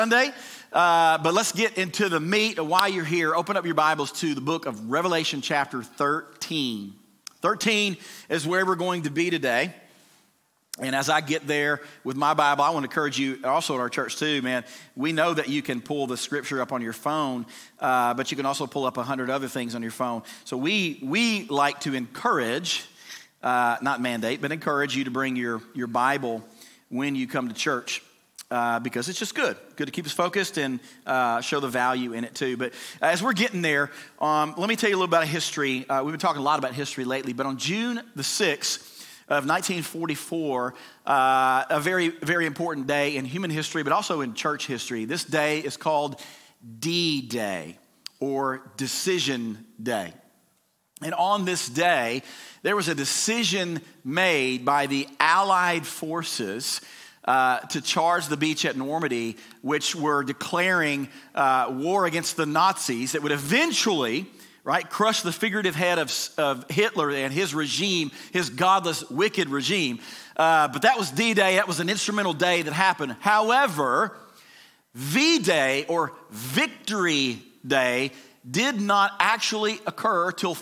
Sunday, but let's get into the meat of why you're here. Open up your Bibles to the book of Revelation chapter 13. 13 is where we're going to be today. And as I get there with my Bible, I want to encourage you, also at our church too, man, we know that you can pull the scripture up on your phone, but you can also pull up 100 other things on your phone. So we like to encourage, not mandate, but encourage you to bring your Bible when you come to church. Because it's just good to keep us focused and show the value in it too. But as we're getting there, let me tell you a little about history. We've been talking a lot about history lately, but on June the 6th of 1944, a very, very important day in human history, but also in church history. This day is called D-Day, or Decision Day. And on this day, there was a decision made by the Allied forces to charge the beach at Normandy, which were declaring war against the Nazis that would eventually, crush the figurative head of Hitler and his regime, his godless, wicked regime. But that was D-Day. That was an instrumental day that happened. However, V-Day, or Victory Day, did not actually occur till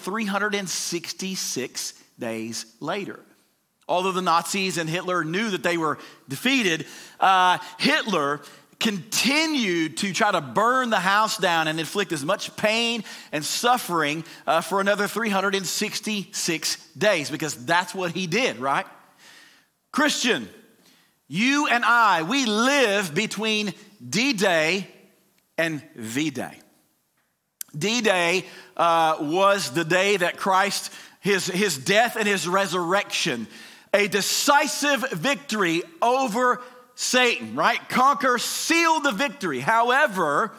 366 days later. Although the Nazis and Hitler knew that they were defeated, Hitler continued to try to burn the house down and inflict as much pain and suffering for another 366 days, because that's what he did, right? Christian, you and I, we live between D-Day and V-Day. D-Day was the day that Christ, his death and his resurrection, a decisive victory over Satan, right? Conquer, seal the victory. However,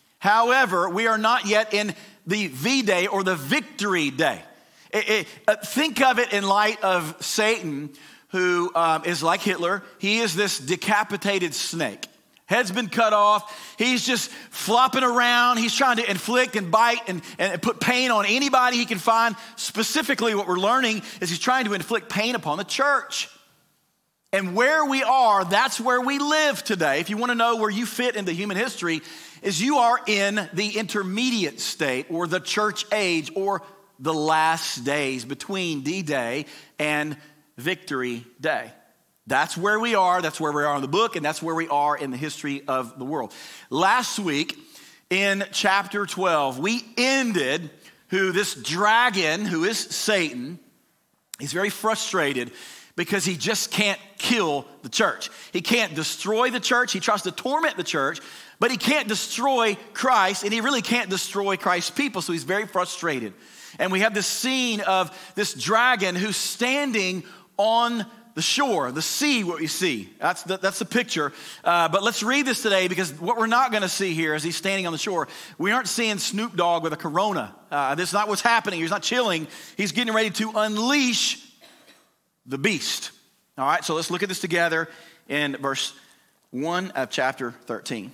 we are not yet in the V-Day or the Victory Day. Think of it in light of Satan, who is like Hitler. He is this decapitated snake. Head's been cut off. He's just flopping around. He's trying to inflict and bite and put pain on anybody he can find. Specifically, what we're learning is he's trying to inflict pain upon the church. And where we are, that's where we live today. If you want to know where you fit into human history, is you are in the intermediate state, or the church age, or the last days between D-Day and Victory Day. That's where we are. That's where we are in the book, and that's where we are in the history of the world. Last week in chapter 12, we ended this dragon, who is Satan, he's very frustrated because he just can't kill the church. He can't destroy the church. He tries to torment the church, but he can't destroy Christ, and he really can't destroy Christ's people, so he's very frustrated. And we have this scene of this dragon who's standing on the shore, the sea, what we see. That's the picture. But let's read this today, because what we're not going to see here as he's standing on the shore, we aren't seeing Snoop Dogg with a Corona. This is not what's happening. He's not chilling. He's getting ready to unleash the beast. All right, so let's look at this together in verse 1 of chapter 13.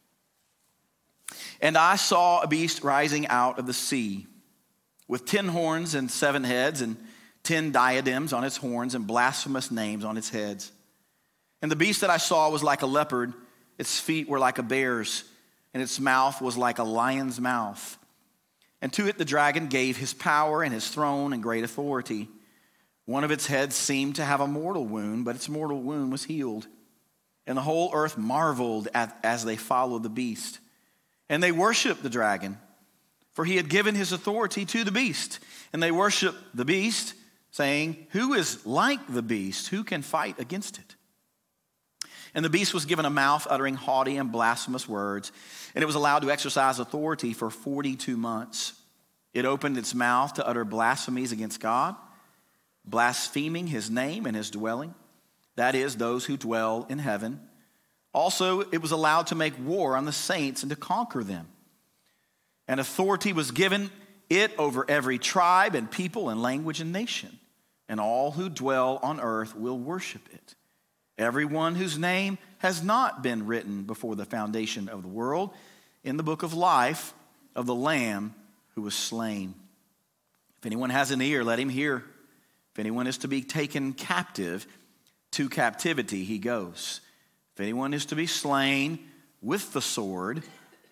And I saw a beast rising out of the sea with 10 horns and 7 heads, and 10 diadems on its horns, and blasphemous names on its heads. And the beast that I saw was like a leopard. Its feet were like a bear's, and its mouth was like a lion's mouth. And to it the dragon gave his power and his throne and great authority. One of its heads seemed to have a mortal wound, but its mortal wound was healed. And the whole earth marveled as they followed the beast. And they worshiped the dragon, for he had given his authority to the beast. And they worshiped the beast, saying, "Who is like the beast? Who can fight against it?" And the beast was given a mouth uttering haughty and blasphemous words, and it was allowed to exercise authority for 42 months. It opened its mouth to utter blasphemies against God, blaspheming his name and his dwelling, that is, those who dwell in heaven. Also, it was allowed to make war on the saints and to conquer them. And authority was given it over every tribe and people and language and nation. And all who dwell on earth will worship it. Everyone whose name has not been written before the foundation of the world in the book of life of the Lamb who was slain. If anyone has an ear, let him hear. If anyone is to be taken captive, to captivity he goes. If anyone is to be slain, with the sword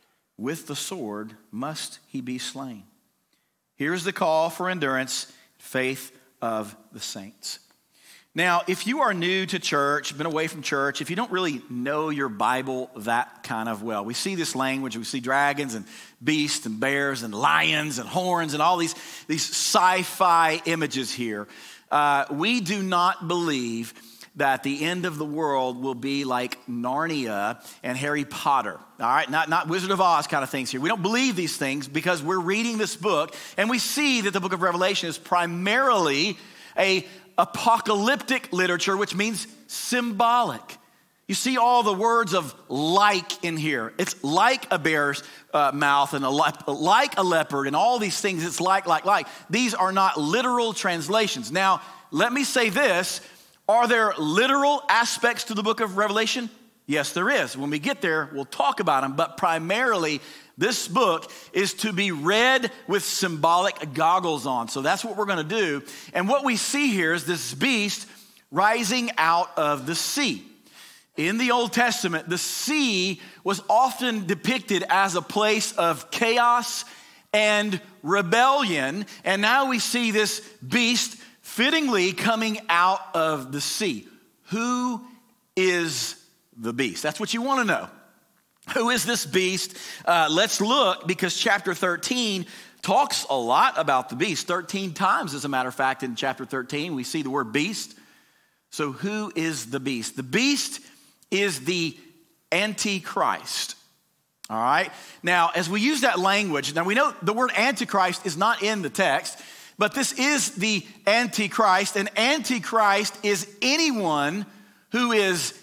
must he be slain. Here's the call for endurance, faith of the saints. Now, if you are new to church, been away from church, if you don't really know your Bible that kind of well, we see this language, we see dragons and beasts and bears and lions and horns and all these sci-fi images here. We do not believe that the end of the world will be like Narnia and Harry Potter, all right? Not Wizard of Oz kind of things here. We don't believe these things because we're reading this book and we see that the book of Revelation is primarily a apocalyptic literature, which means symbolic. You see all the words of like in here. It's like a bear's mouth and like a leopard and all these things. It's like. These are not literal translations. Now, let me say this. Are there literal aspects to the book of Revelation? Yes, there is. When we get there, we'll talk about them. But primarily, this book is to be read with symbolic goggles on. So that's what we're going to do. And what we see here is this beast rising out of the sea. In the Old Testament, the sea was often depicted as a place of chaos and rebellion. And now we see this beast fittingly coming out of the sea. Who is the beast? That's what you want to know. Who is this beast? Let's look, because chapter 13 talks a lot about the beast. 13 times, as a matter of fact, in chapter 13, we see the word beast. So who is the beast? The beast is the Antichrist. All right? Now, as we use that language, now we know the word Antichrist is not in the text, but this is the Antichrist, and Antichrist is anyone who is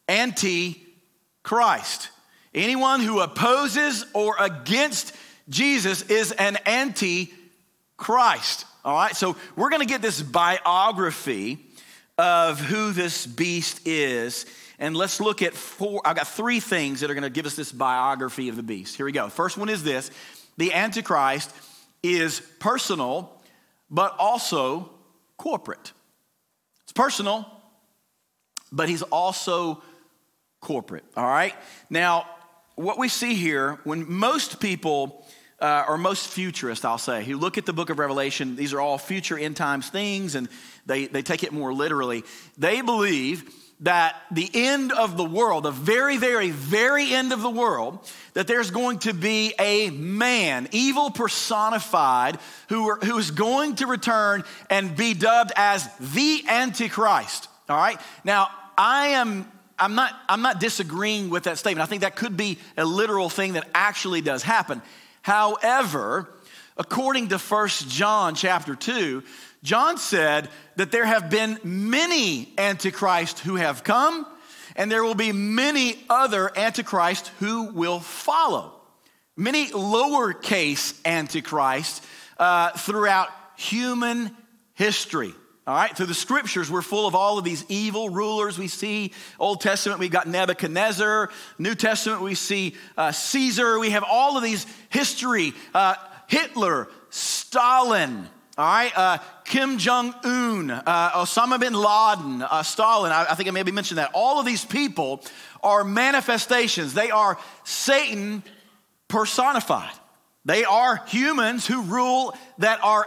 anti-Christ. Anyone who opposes or against Jesus is an anti-Christ. All right, so we're going to get this biography of who this beast is. And let's look at I've got three things that are going to give us this biography of the beast. Here we go. First one is this. The Antichrist is personal, but also corporate. It's personal, but he's also corporate. All right? Now, what we see here, when most people, or most futurists, I'll say, who look at the book of Revelation, these are all future end times things, and they take it more literally. They believe that the end of the world, the very, very, very end of the world, that there's going to be a man, evil personified, who is going to return and be dubbed as the Antichrist. All right? Now, I'm not disagreeing with that statement. I think that could be a literal thing that actually does happen. However, according to 1 John chapter 2, John said that there have been many antichrists who have come, and there will be many other antichrists who will follow. Many lowercase antichrists throughout human history. All right, through the scriptures, we're full of all of these evil rulers. We see Old Testament, we've got Nebuchadnezzar. New Testament, we see Caesar. We have all of these history. Hitler, Stalin, all right, Kim Jong-un, Osama bin Laden, Stalin. I think I maybe mentioned that. All of these people are manifestations. They are Satan personified. They are humans who rule that are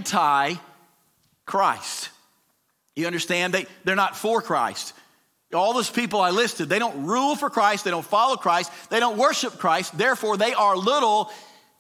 anti-Christ. You understand? They're not for Christ. All those people I listed, they don't rule for Christ. They don't follow Christ. They don't worship Christ. Therefore, they are little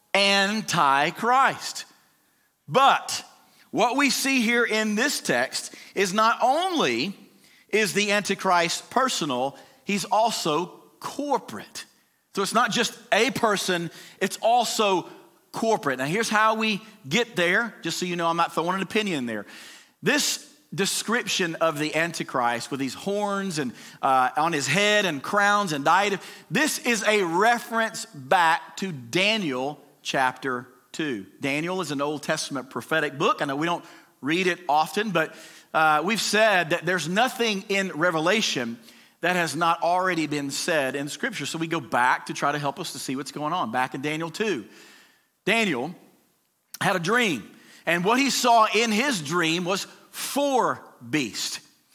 anti-Christ. But what we see here in this text is not only is the Antichrist personal, he's also corporate. So it's not just a person, it's also corporate. Now here's how we get there, just so you know I'm not throwing an opinion there. This description of the Antichrist with these horns and on his head and crowns and diadem, this is a reference back to Daniel chapter 2. Daniel is an Old Testament prophetic book. I know we don't read it often, but we've said that there's nothing in Revelation that has not already been said in Scripture. So we go back to try to help us to see what's going on. Back in Daniel 2, Daniel had a dream. And what he saw in his dream was 4 beasts.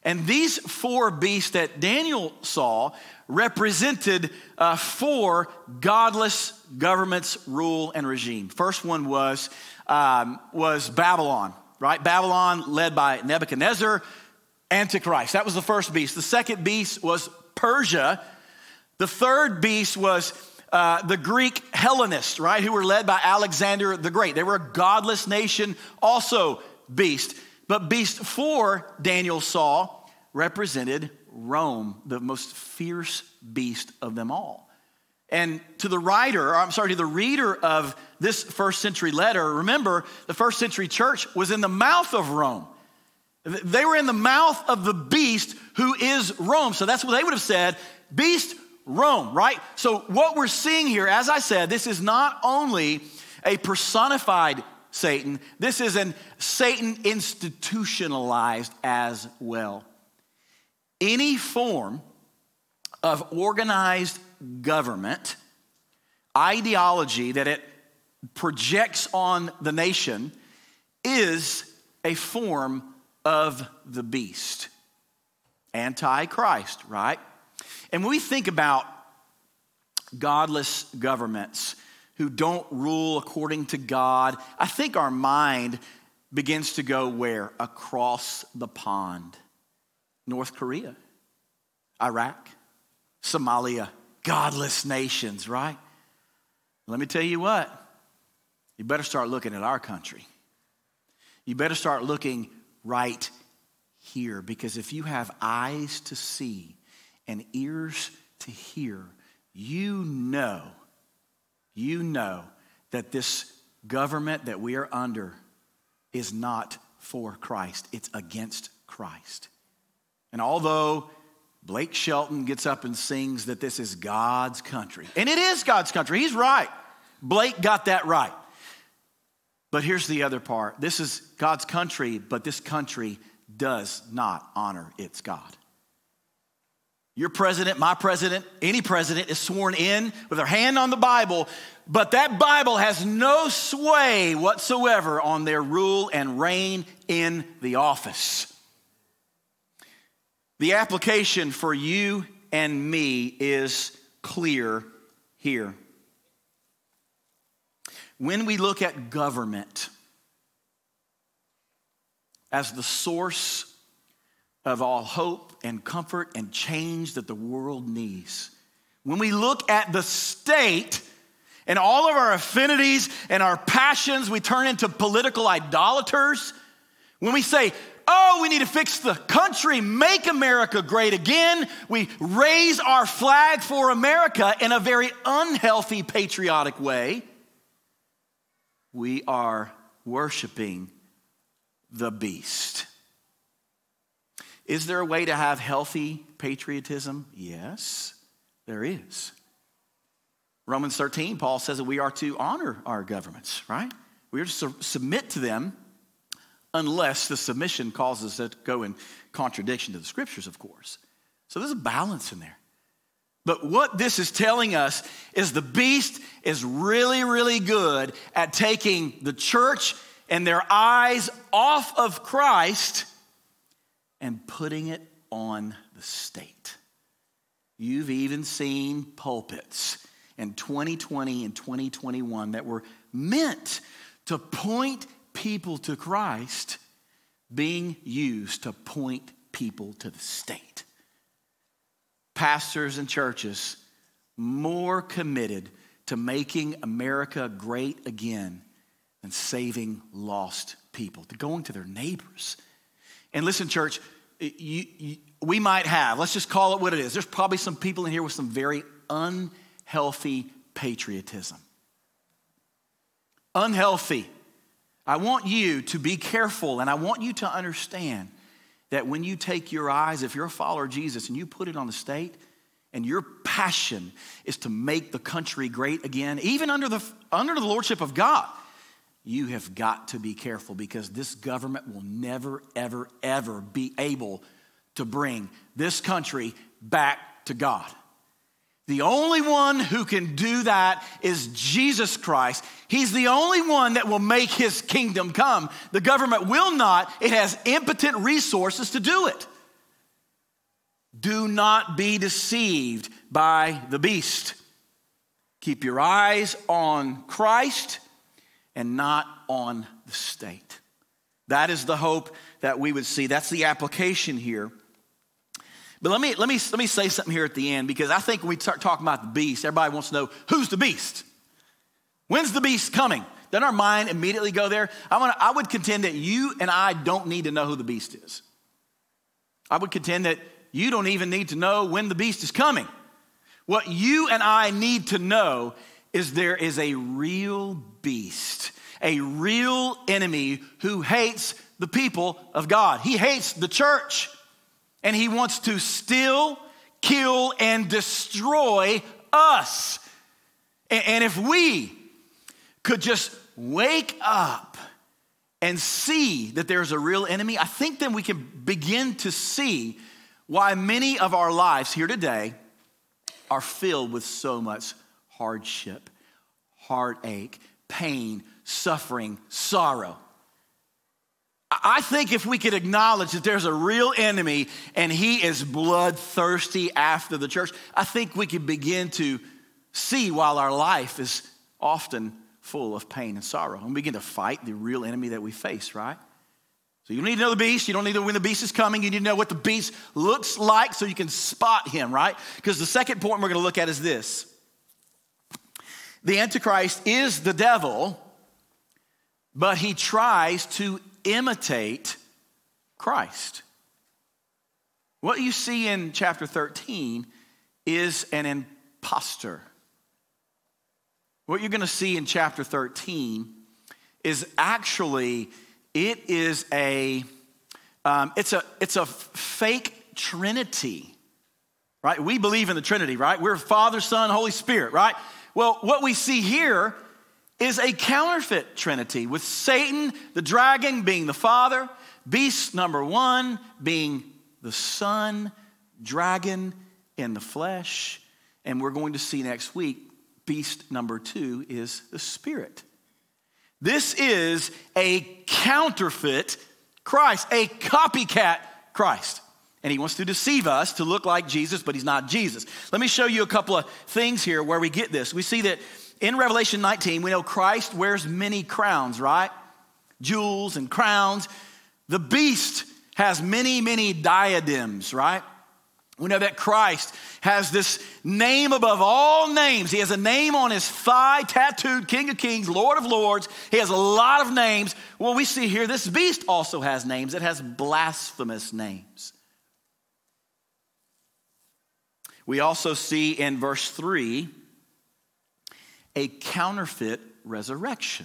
And these four beasts that Daniel saw represented four godless governments, rule, and regime. First one was Babylon, right? Babylon led by Nebuchadnezzar, Antichrist. That was the first beast. The second beast was Persia. The third beast was the Greek Hellenists, right? Who were led by Alexander the Great. They were a godless nation, also beast. But beast 4, Daniel saw, represented Rome, the most fierce beast of them all. And to the reader of this first century letter, remember, the first century church was in the mouth of Rome. They were in the mouth of the beast who is Rome. So that's what they would have said, beast Rome, right? So what we're seeing here, as I said, this is not only a personified Satan, this is an Satan institutionalized as well. Any form of organized government, ideology that it projects on the nation is a form of the beast. Antichrist, right? And when we think about godless governments who don't rule according to God, I think our mind begins to go where? Across the pond. North Korea, Iraq, Somalia, godless nations, right? Let me tell you what, you better start looking at our country. You better start looking right here, because if you have eyes to see and ears to hear, you know that this government that we are under is not for Christ. It's against Christ. And although Blake Shelton gets up and sings that this is God's country, and it is God's country, he's right. Blake got that right. But here's the other part. This is God's country, but this country does not honor its God. Your president, my president, any president is sworn in with their hand on the Bible, but that Bible has no sway whatsoever on their rule and reign in the office. The application for you and me is clear here. When we look at government as the source of all hope and comfort and change that the world needs, when we look at the state and all of our affinities and our passions, we turn into political idolaters. When we say, oh, we need to fix the country, make America great again, we raise our flag for America in a very unhealthy, patriotic way. We are worshiping the beast. Is there a way to have healthy patriotism? Yes, there is. Romans 13, Paul says that we are to honor our governments, right? We are to submit to them unless the submission causes it to go in contradiction to the scriptures, of course. So there's a balance in there. But what this is telling us is the beast is really, really good at taking the church and their eyes off of Christ and putting it on the state. You've even seen pulpits in 2020 and 2021 that were meant to point people to Christ being used to point people to the state. Pastors and churches more committed to making America great again than saving lost people, to going to their neighbors. And listen, church, we might have, let's just call it what it is. There's probably some people in here with some very unhealthy patriotism. Unhealthy. I want you to be careful, and I want you to understand that when you take your eyes, if you're a follower of Jesus, and you put it on the state, and your passion is to make the country great again, even under the lordship of God, you have got to be careful, because this government will never, ever, ever be able to bring this country back to God. The only one who can do that is Jesus Christ. He's the only one that will make his kingdom come. The government will not. It has impotent resources to do it. Do not be deceived by the beast. Keep your eyes on Christ and not on the state. That is the hope that we would see. That's the application here. But let me say something here at the end, because I think when we start talking about the beast, everybody wants to know, who's the beast? When's the beast coming? Doesn't our mind immediately go there? I would contend that you and I don't need to know who the beast is. I would contend that you don't even need to know when the beast is coming. What you and I need to know is there is a real beast, a real enemy who hates the people of God. He hates the church, and he wants to steal, kill, and destroy us. And if we could just wake up and see that there's a real enemy, I think then we can begin to see why many of our lives here today are filled with so much hardship, heartache, pain, suffering, sorrow. I think if we could acknowledge that there's a real enemy and he is bloodthirsty after the church, I think we could begin to see why our life is often full of pain and sorrow, and begin to fight the real enemy that we face, right? So you don't need to know the beast. You don't need to know when the beast is coming. You need to know what the beast looks like so you can spot him, right? Because the second point we're going to look at is this. The Antichrist is the devil, but he tries to imitate Christ. What you see in chapter 13 is an imposter. What you're going to see in chapter 13 is actually, it's a fake Trinity, right? We believe in the Trinity, right? We're Father, Son, Holy Spirit, right? Well, what we see here is a counterfeit Trinity, with Satan, the dragon, being the Father, beast number one being the Son, dragon in the flesh, and we're going to see next week, beast number two is the Spirit. This is a counterfeit Christ, a copycat Christ. And he wants to deceive us to look like Jesus, but he's not Jesus. Let me show you a couple of things here where we get this. We see that in Revelation 19, we know Christ wears many crowns, right? Jewels and crowns. The beast has many, many diadems, right? We know that Christ has this name above all names. He has a name on his thigh, tattooed, King of Kings, Lord of Lords. He has a lot of names. Well, we see here this beast also has names. It has blasphemous names. We also see in verse 3 a counterfeit resurrection.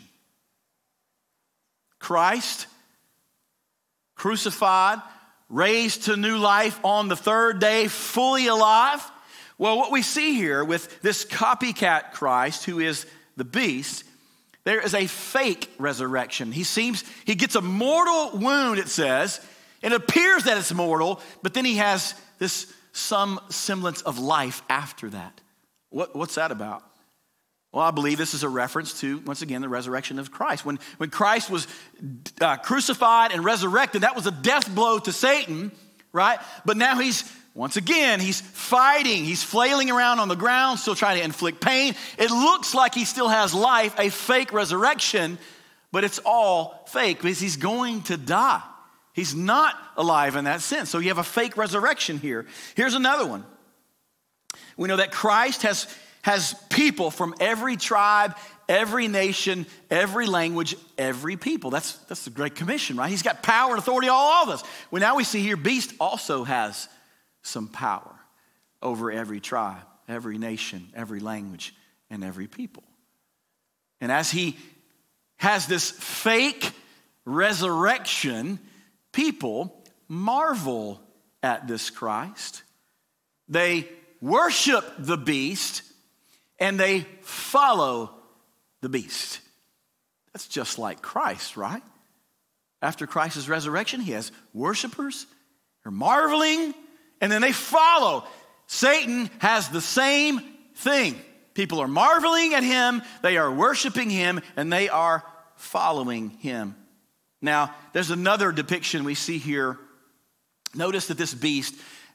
Christ crucified, raised to new life on the third day, fully alive. Well, what we see here with this copycat Christ, who is the beast, there is a fake resurrection. He gets a mortal wound, it says. It appears that it's mortal, but then he has some semblance of life after that. What's that about? Well, I believe this is a reference to, once again, the resurrection of Christ. When Christ was crucified and resurrected, that was a death blow to Satan, right? But now he's fighting. He's flailing around on the ground, still trying to inflict pain. It looks like he still has life, a fake resurrection, but it's all fake because he's going to die. He's not alive in that sense. So you have a fake resurrection here. Here's another one. We know that Christ has people from every tribe, every nation, every language, every people. That's the Great Commission, right? He's got power and authority all of us. Well, now we see here, beast also has some power over every tribe, every nation, every language, and every people. And as he has this fake resurrection, people marvel at this Christ. They worship the beast, and they follow the beast. That's just like Christ, right? After Christ's resurrection, he has worshipers. They're marveling, and then they follow. Satan has the same thing. People are marveling at him, they are worshiping him, and they are following him. Now, there's another depiction we see here. Notice that this beast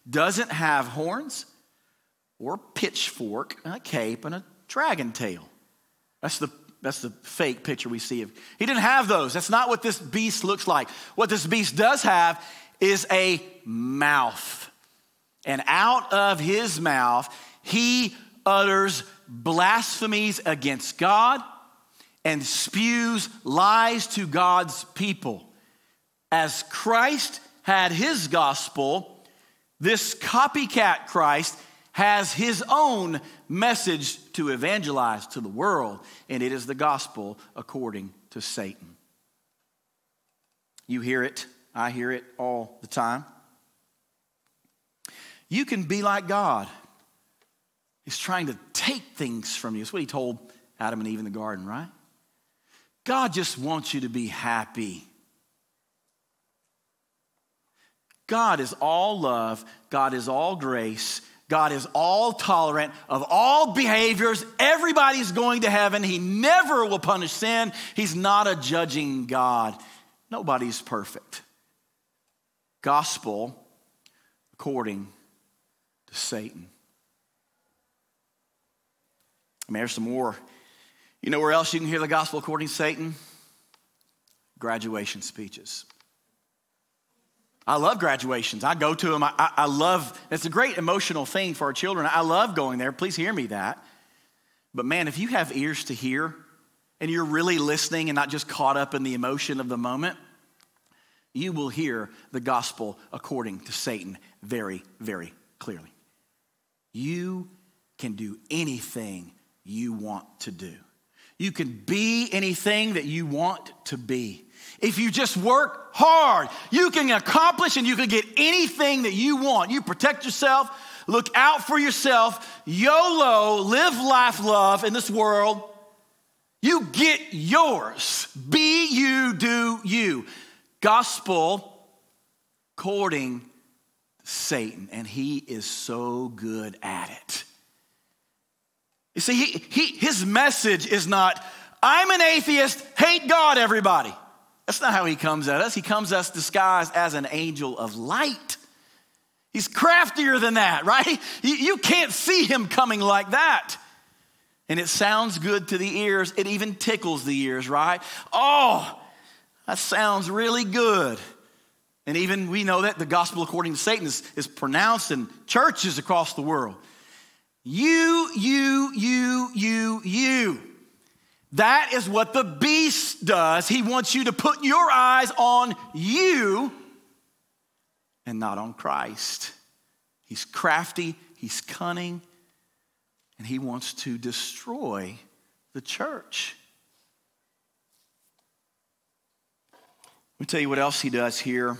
doesn't have horns or pitchfork, and a cape, and a dragon tail. That's the fake picture we see of. He didn't have those. That's not what this beast looks like. What this beast does have is a mouth. And out of his mouth, he utters blasphemies against God and spews lies to God's people. As Christ had his gospel, this copycat Christ has his own message to evangelize to the world, and it is the gospel according to Satan. You hear it, I hear it all the time. You can be like God. He's trying to take things from you. That's what he told Adam and Eve in the garden, right? God just wants you to be happy. God is all love. God is all grace. God is all tolerant of all behaviors. Everybody's going to heaven. He never will punish sin. He's not a judging God. Nobody's perfect. Gospel according to Satan. I mean, there's some more. You know where else you can hear the gospel according to Satan? Graduation speeches. I love graduations. I go to them. I love, it's a great emotional thing for our children. I love going there. Please hear me that. But man, if you have ears to hear and you're really listening and not just caught up in the emotion of the moment, you will hear the gospel according to Satan very, very clearly. You can do anything you want to do. You can be anything that you want to be. If you just work hard, you can accomplish and you can get anything that you want. You protect yourself, look out for yourself, YOLO, live, laugh, love in this world. You get yours. Be you, do you. Gospel according to Satan, and he is so good at it. You see, his message is not, I'm an atheist, hate God, everybody. That's not how he comes at us. He comes at us disguised as an angel of light. He's craftier than that, right? You can't see him coming like that. And it sounds good to the ears. It even tickles the ears, right? Oh, that sounds really good. And even we know that the gospel according to Satan is pronounced in churches across the world. You. That is what the beast does. He wants you to put your eyes on you and not on Christ. He's crafty, he's cunning, and he wants to destroy the church. Let me tell you what else he does here.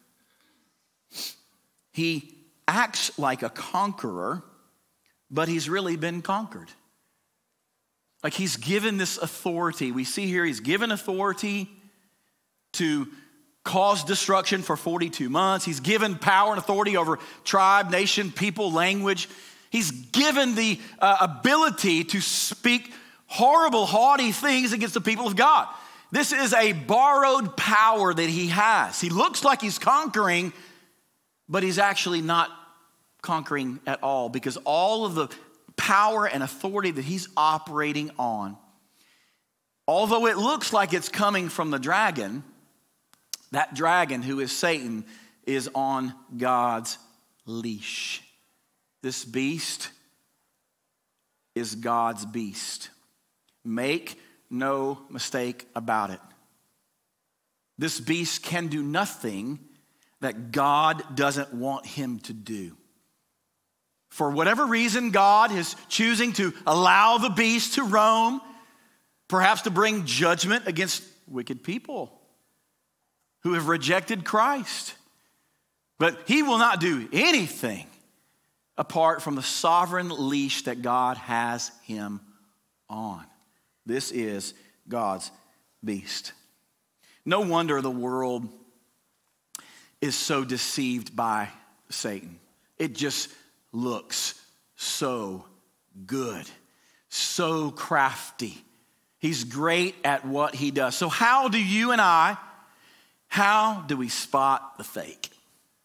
He acts like a conqueror, but he's really been conquered. Like he's given this authority. We see here he's given authority to cause destruction for 42 months. He's given power and authority over tribe, nation, people, language. He's given the ability to speak horrible, haughty things against the people of God. This is a borrowed power that he has. He looks like he's conquering, but he's actually not conquering at all, because all of the power and authority that he's operating on, although it looks like it's coming from the dragon, that dragon, who is Satan, is on God's leash. This beast is God's beast. Make no mistake about it. This beast can do nothing that God doesn't want him to do. For whatever reason, God is choosing to allow the beast to roam, perhaps to bring judgment against wicked people who have rejected Christ. But he will not do anything apart from the sovereign leash that God has him on. This is God's beast. No wonder the world is so deceived by Satan. It just looks so good, so crafty. He's great at what he does. So how do you and I, how do we spot the fake?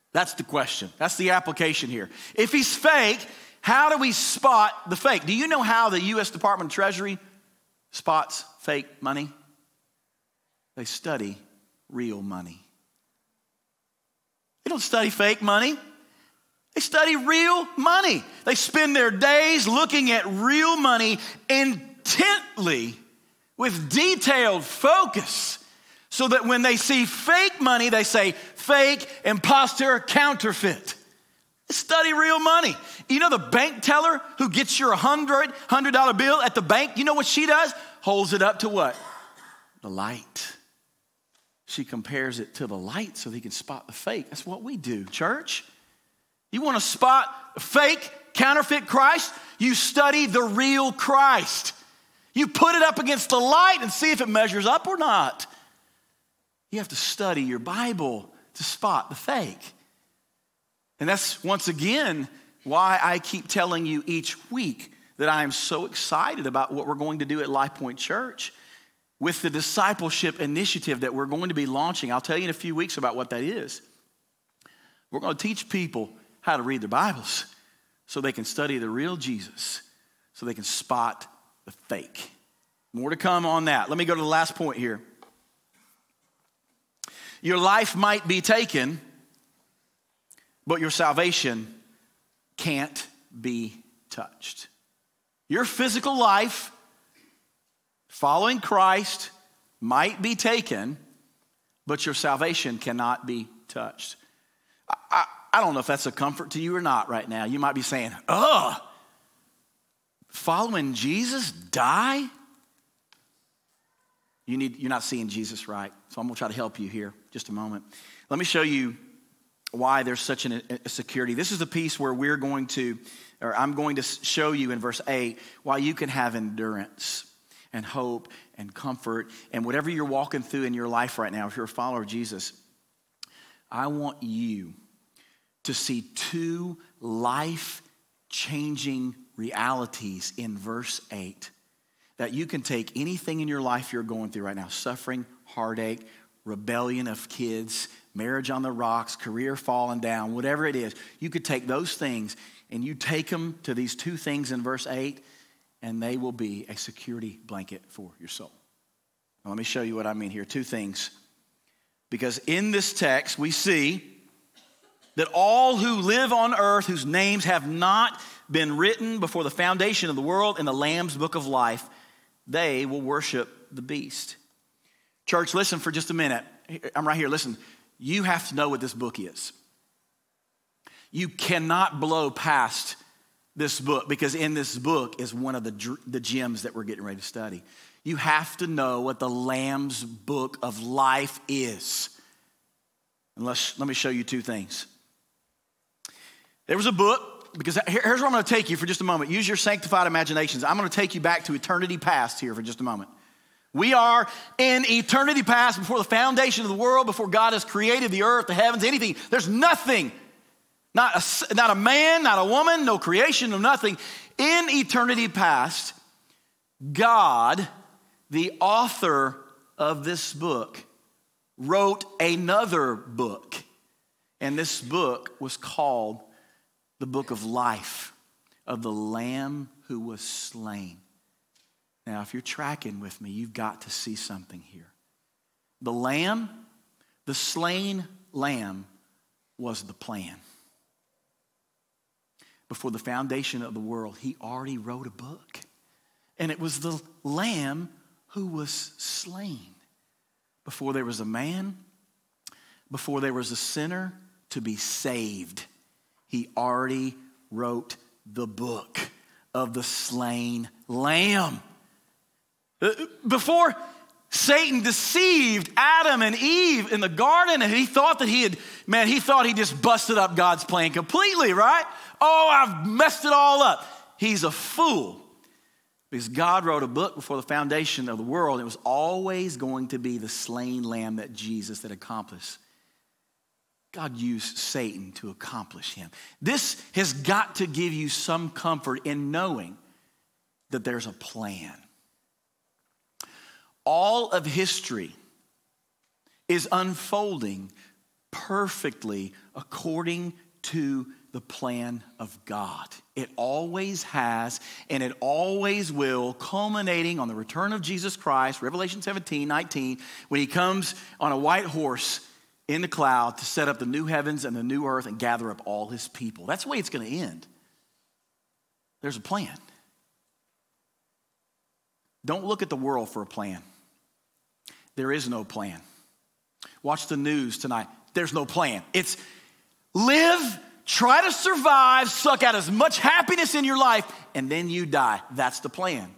That's the question. That's the application here. If he's fake, how do we spot the fake? Do you know how the U.S. Department of Treasury spots fake money? They study real money. They don't study fake money. They study real money. They spend their days looking at real money intently with detailed focus so that when they see fake money, they say fake, imposter, counterfeit. They study real money. You know the bank teller who gets your $100 bill at the bank? You know what she does? Holds it up to what? The light. She compares it to the light so he can spot the fake. That's what we do, church. You want to spot fake, counterfeit Christ? You study the real Christ. You put it up against the light and see if it measures up or not. You have to study your Bible to spot the fake. And that's, once again, why I keep telling you each week that I am so excited about what we're going to do at Life Point Church with the discipleship initiative that we're going to be launching. I'll tell you in a few weeks about what that is. We're going to teach people how to read their Bibles so they can study the real Jesus, so they can spot the fake. More to come on that. Let me go to the last point here. Your life might be taken, but your salvation can't be touched. Your physical life, following Christ, might be taken, but your salvation cannot be touched. I don't know if that's a comfort to you or not right now. You might be saying, following Jesus, die? You're not seeing Jesus right. So I'm going to try to help you here just a moment. Let me show you why there's such a security. This is the piece where I'm going to show you in verse 8 why you can have endurance and hope and comfort and whatever you're walking through in your life right now. If you're a follower of Jesus, I want you to see two life-changing realities in verse 8 that you can take anything in your life you're going through right now, suffering, heartache, rebellion of kids, marriage on the rocks, career falling down, whatever it is. You could take those things and you take them to these two things in verse 8 and they will be a security blanket for your soul. Now, let me show you what I mean here. Two things. Because in this text, we see that all who live on earth, whose names have not been written before the foundation of the world in the Lamb's book of life, they will worship the beast. Church, listen for just a minute. I'm right here. Listen, you have to know what this book is. You cannot blow past this book because in this book is one of the gems that we're getting ready to study. You have to know what the Lamb's book of life is. And let me show you two things. There was a book, because here's where I'm going to take you for just a moment. Use your sanctified imaginations. I'm going to take you back to eternity past here for just a moment. We are in eternity past, before the foundation of the world, before God has created the earth, the heavens, anything. There's nothing, not a man, not a woman, no creation, no nothing. In eternity past, God, the author of this book, wrote another book. And this book was called the book of life of the Lamb who was slain. Now, if you're tracking with me, you've got to see something here. The Lamb, the slain Lamb, was the plan. Before the foundation of the world, he already wrote a book. And it was the Lamb who was slain. Before there was a man, before there was a sinner to be saved, he already wrote the book of the slain Lamb. Before Satan deceived Adam and Eve in the garden, and he thought he just busted up God's plan completely, right? Oh, I've messed it all up. He's a fool. Because God wrote a book before the foundation of the world. It was always going to be the slain Lamb that accomplished. God used Satan to accomplish him. This has got to give you some comfort in knowing that there's a plan. All of history is unfolding perfectly according to the plan of God. It always has, and it always will, culminating on the return of Jesus Christ, Revelation 17:19, when he comes on a white horse in the cloud to set up the new heavens and the new earth and gather up all his people. That's the way it's going to end. There's a plan. Don't look at the world for a plan. There is no plan. Watch the news tonight. There's no plan. It's live, try to survive, suck out as much happiness in your life, and then you die. That's the plan.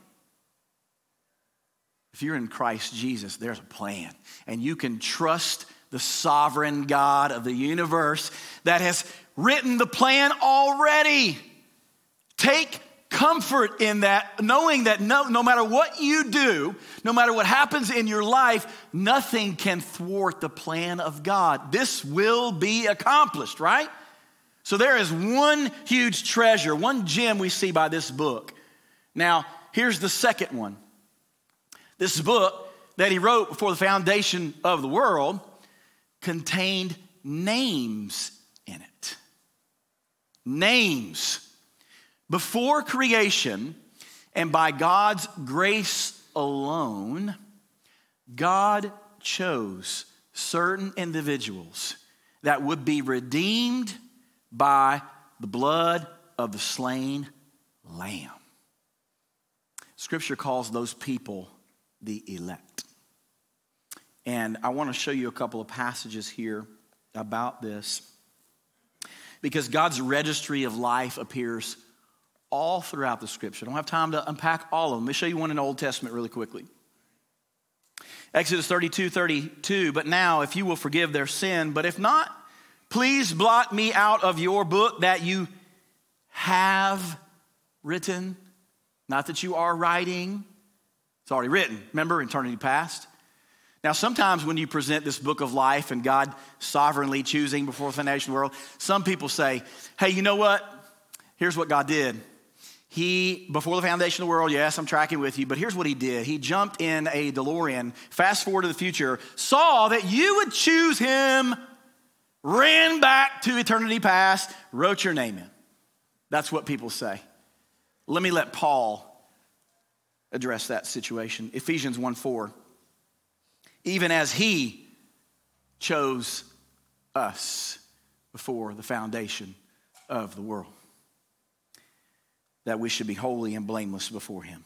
If you're in Christ Jesus, there's a plan. And you can trust the sovereign God of the universe that has written the plan already. Take comfort in that, knowing that no matter what you do, no matter what happens in your life, nothing can thwart the plan of God. This will be accomplished, right? So there is one huge treasure, one gem we see by this book. Now, here's the second one. This book that he wrote before the foundation of the world contained names in it. Names. Before creation, and by God's grace alone, God chose certain individuals that would be redeemed by the blood of the slain lamb. Scripture calls those people the elect. And I want to show you a couple of passages here about this, because God's registry of life appears all throughout the Scripture. I don't have time to unpack all of them. Let me show you one in the Old Testament really quickly. Exodus 32:32, but now if you will forgive their sin, but if not, please blot me out of your book that you have written. Not that you are writing. It's already written. Remember, eternity past. Now, sometimes when you present this book of life and God sovereignly choosing before the foundation of the world, some people say, hey, you know what? Here's what God did. He, before the foundation of the world, yes, I'm tracking with you, but here's what he did. He jumped in a DeLorean, fast forward to the future, saw that you would choose him, ran back to eternity past, wrote your name in. That's what people say. Let me let Paul address that situation. Ephesians 1:4. Even as he chose us before the foundation of the world, that we should be holy and blameless before him.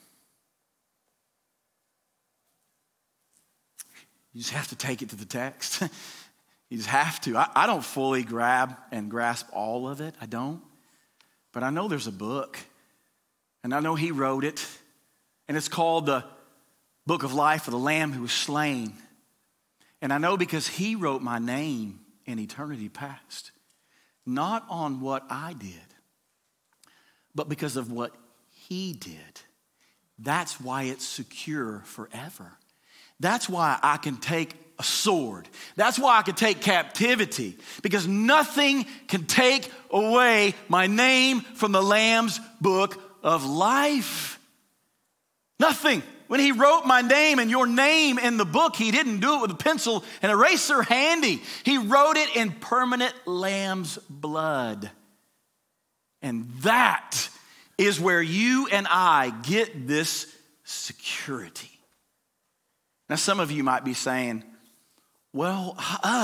You just have to take it to the text. You just have to. I don't fully grab and grasp all of it. I don't. But I know there's a book. And I know he wrote it. And it's called the Book of Life of the Lamb who was slain. And I know because he wrote my name in eternity past. Not on what I did, but because of what he did. That's why it's secure forever. That's why I can take a sword. That's why I can take captivity, because nothing can take away my name from the Lamb's book of life. Nothing. When he wrote my name and your name in the book, he didn't do it with a pencil and eraser handy. He wrote it in permanent Lamb's blood. And that is where you and I get this security. Now, some of you might be saying, well,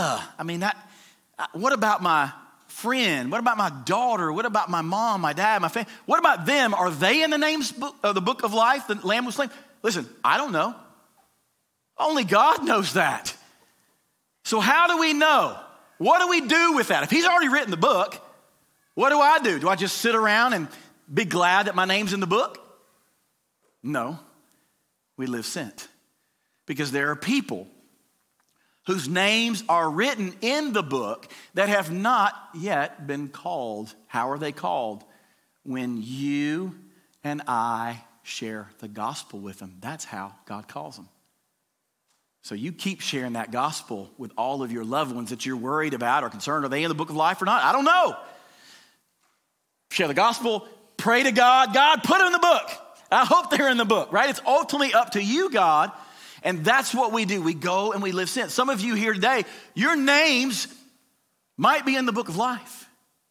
what about my friend? What about my daughter? What about my mom, my dad, my family? What about them? Are they in the name's book, the book of life, the Lamb was slain? Listen, I don't know. Only God knows that. So how do we know? What do we do with that? If he's already written the book, what do I do? Do I just sit around and be glad that my name's in the book? No. We live sent. Because there are people whose names are written in the book that have not yet been called. How are they called? When you and I share the gospel with them. That's how God calls them. So you keep sharing that gospel with all of your loved ones that you're worried about or concerned. Are they in the book of life or not? I don't know. Share the gospel. Pray to God. God, put them in the book. I hope they're in the book, right? It's ultimately up to you, God. And that's what we do. We go and we live sin. Some of you here today, your names might be in the book of life.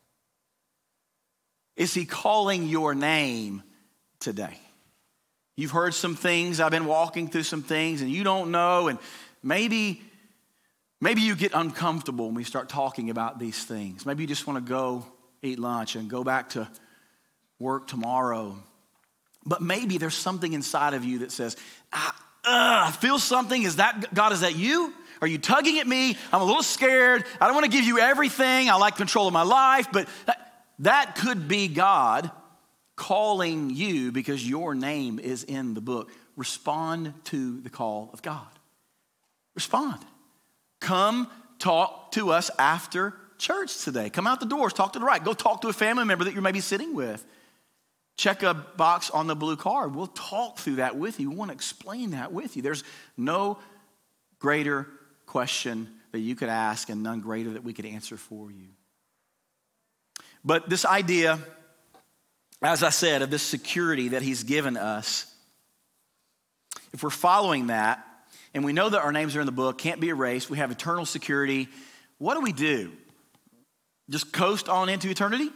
Is he calling your name today? You've heard some things. I've been walking through some things and you don't know. And maybe you get uncomfortable when we start talking about these things. Maybe you just want to go eat lunch and go back to work tomorrow. But maybe there's something inside of you that says, I feel something. Is that God? Is that you? Are you tugging at me? I'm a little scared. I don't want to give you everything. I like control of my life. But that could be God calling you because your name is in the book. Respond to the call of God. Respond. Come talk to us after church today. Come out the doors, talk to the right. Go talk to a family member that you're maybe sitting with. Check a box on the blue card. We'll talk through that with you. We want to explain that with you. There's no greater question that you could ask and none greater that we could answer for you. But this idea, as I said, of this security that he's given us, if we're following that, and we know that our names are in the book, can't be erased, we have eternal security, what do? Just coast on into eternity?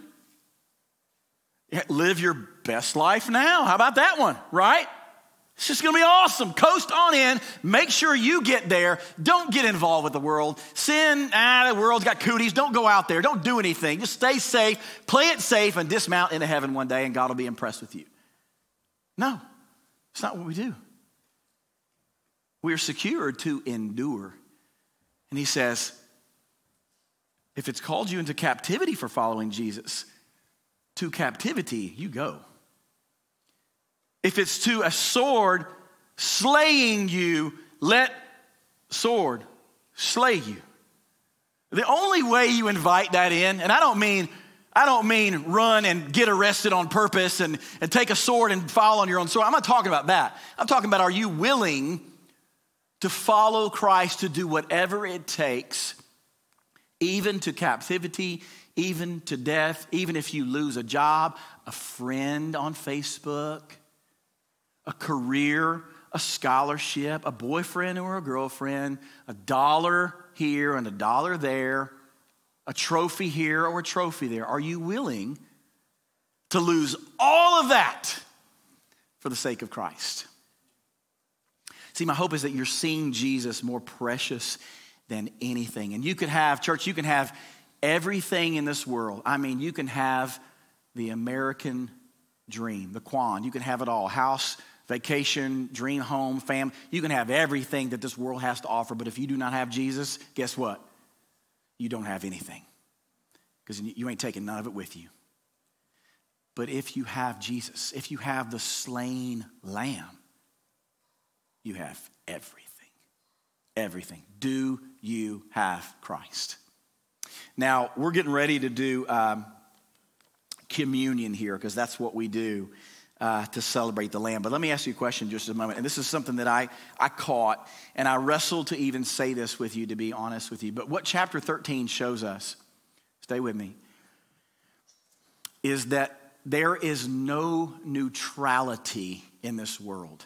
Live your best life now. How about that one, right? It's just going to be awesome. Coast on in. Make sure you get there. Don't get involved with the world. Sin, the world's got cooties. Don't go out there. Don't do anything. Just stay safe. Play it safe and dismount into heaven one day and God will be impressed with you. No, it's not what we do. We are secured to endure. And he says, if it's called you into captivity for following Jesus, to captivity you go. If it's to a sword slaying you, let sword slay you. The only way you invite that in, and I don't mean run and get arrested on purpose and take a sword and fall on your own sword. I'm not talking about that. I'm talking about, are you willing to follow Christ, to do whatever it takes, even to captivity, even to death, even if you lose a job, a friend on Facebook, a career, a scholarship, a boyfriend or a girlfriend, a dollar here and a dollar there, a trophy here or a trophy there. Are you willing to lose all of that for the sake of Christ? See, my hope is that you're seeing Jesus more precious than anything. And you could have, church, you can have everything in this world. I mean, you can have the American dream, the Quan. You can have it all. House, vacation, dream home, family. You can have everything that this world has to offer. But if you do not have Jesus, guess what? You don't have anything. Because you ain't taking none of it with you. But if you have Jesus, if you have the slain lamb, you have everything. Everything. Do you have Christ? Now, we're getting ready to do communion here because that's what we do to celebrate the Lamb. But let me ask you a question just a moment. And this is something that I caught, and I wrestled to even say this with you, to be honest with you. But what chapter 13 shows us, stay with me, is that there is no neutrality in this world.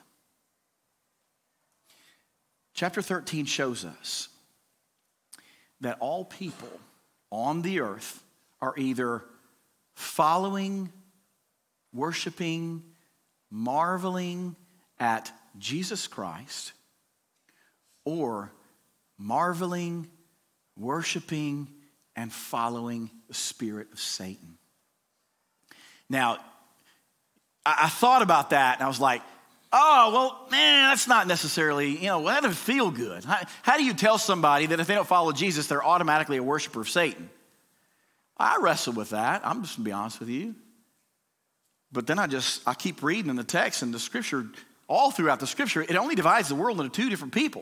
Chapter 13 shows us that all people on the earth are either following, worshiping, marveling at Jesus Christ, or marveling, worshiping, and following the spirit of Satan. Now, I thought about that and I was like, oh, well, man, that's not necessarily, that doesn't feel good. How do you tell somebody that if they don't follow Jesus, they're automatically a worshiper of Satan? I wrestle with that. I'm just going to be honest with you. But then I keep reading in the text and the scripture, all throughout the scripture, it only divides the world into two different people.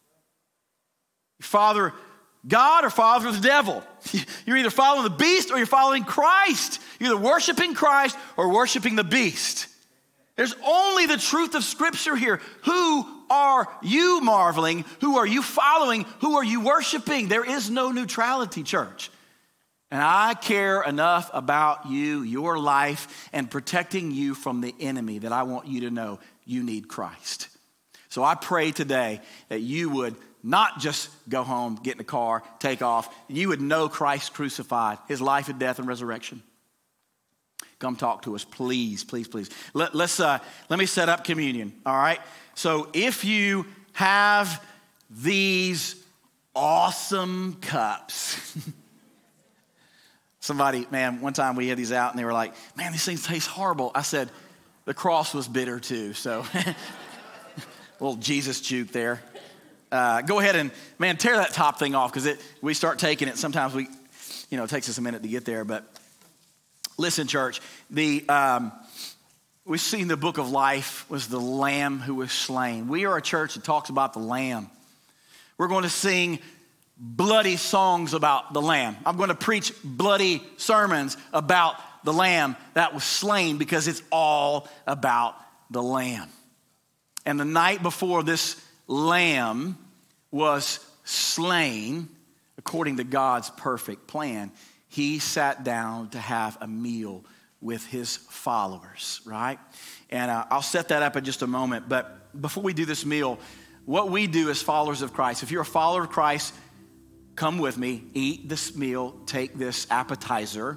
Father God or father the devil. You're either following the beast or you're following Christ. You're either worshiping Christ or worshiping the beast. There's only the truth of Scripture here. Who are you marveling? Who are you following? Who are you worshiping? There is no neutrality, church. And I care enough about you, your life, and protecting you from the enemy that I want you to know you need Christ. So I pray today that you would not just go home, get in the car, take off. You would know Christ crucified, his life and death and resurrection. Come talk to us, please, please, please. Let me set up communion, all right? So if you have these awesome cups. Somebody, man, one time we had these out and they were like, man, these things taste horrible. I said, the cross was bitter too, so a little Jesus juke there. Go ahead and, man, tear that top thing off because we start taking it. Sometimes it takes us a minute to get there, but listen, church, we've seen the book of life was the Lamb who was slain. We are a church that talks about the Lamb. We're going to sing bloody songs about the Lamb. I'm going to preach bloody sermons about the Lamb that was slain because it's all about the Lamb. And the night before this Lamb was slain, according to God's perfect plan, he sat down to have a meal with his followers, right? And I'll set that up in just a moment. But before we do this meal, what we do as followers of Christ, if you're a follower of Christ, come with me, eat this meal, take this appetizer.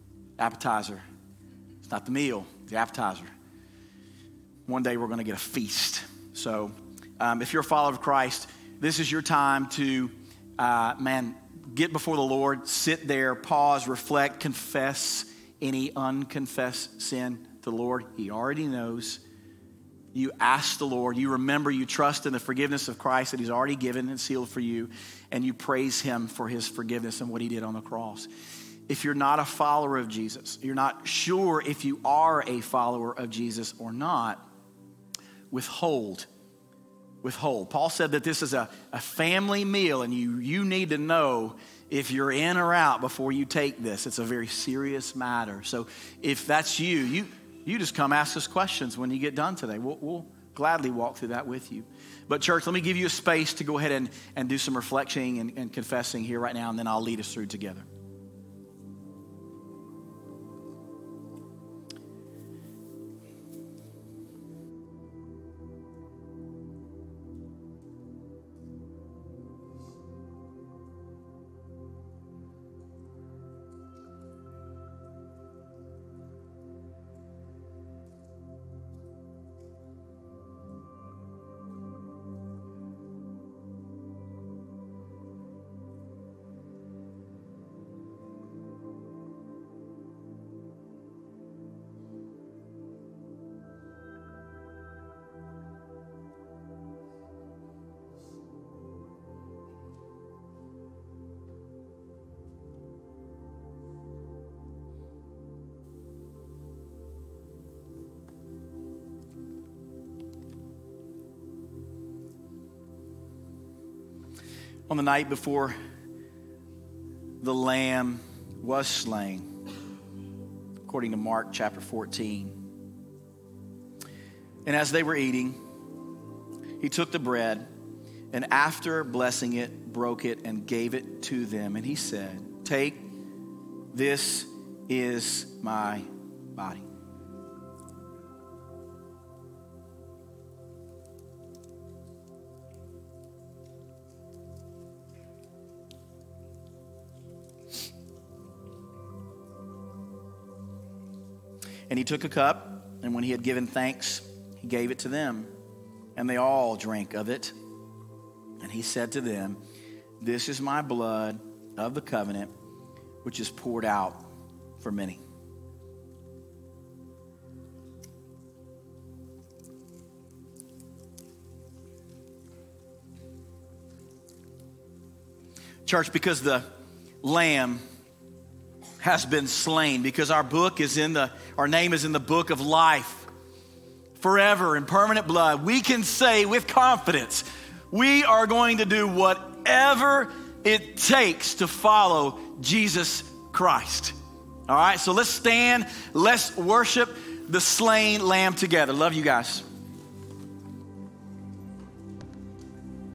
It's not the meal, the appetizer. One day we're going to get a feast. So if you're a follower of Christ, this is your time to, get before the Lord, sit there, pause, reflect, confess any unconfessed sin to the Lord. He already knows. You ask the Lord, you remember, you trust in the forgiveness of Christ that he's already given and sealed for you, and you praise him for his forgiveness and what he did on the cross. If you're not a follower of Jesus, you're not sure if you are a follower of Jesus or not, withhold. Paul said that this is a family meal, and you need to know if you're in or out before you take this. It's a very serious matter. So if that's you just come ask us questions when you get done today. We'll gladly walk through that with you. But church, let me give you a space to go ahead and do some reflecting and confessing here right now, and then I'll lead us through together. On the night before the Lamb was slain, according to Mark chapter 14. And as they were eating, he took the bread, and after blessing it, broke it and gave it to them. And he said, "Take, this is my body." And he took a cup, and when he had given thanks, he gave it to them, and they all drank of it. And he said to them, "This is my blood of the covenant, which is poured out for many." Church, because the Lamb has been slain, because our name is in the book of life, forever in permanent blood, we can say with confidence, we are going to do whatever it takes to follow Jesus Christ. All right, so let's stand, let's worship the slain Lamb together. Love you guys.